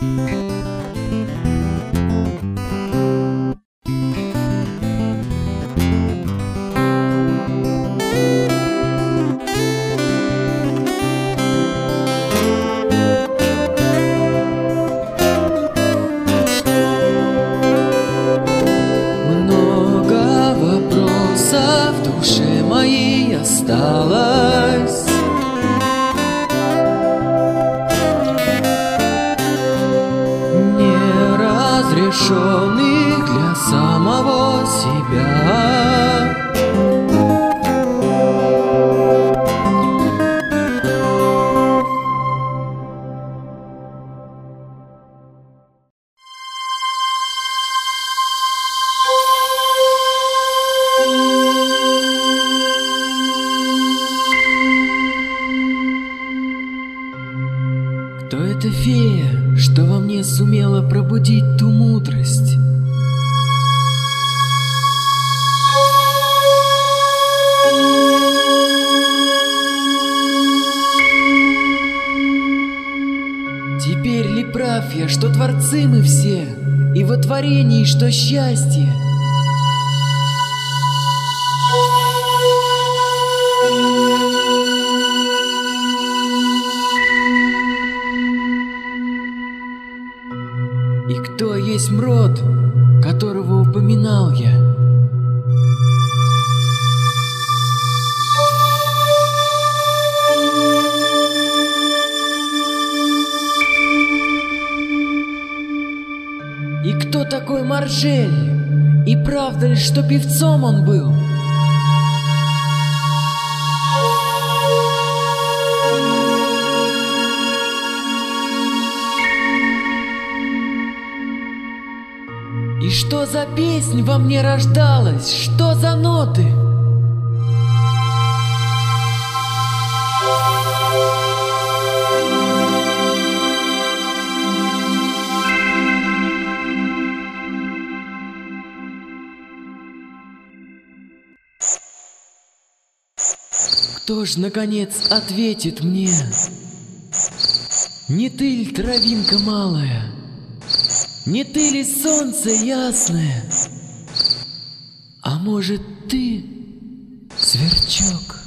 Осталось неразрешенных для самого себя. Кто эта фея, что во мне сумела пробудить ту мудрость? Теперь ли прав я, что творцы мы все, и во творении, что счастье? И кто есть род, которого упоминал я? И кто такой Маржель? И правда ли, что певцом он был? И что за песнь во мне рождалась? Что за ноты? Кто ж, наконец, ответит мне? Не ты ль, травинка малая? Не ты ли солнце ясное? А может, ты, сверчок?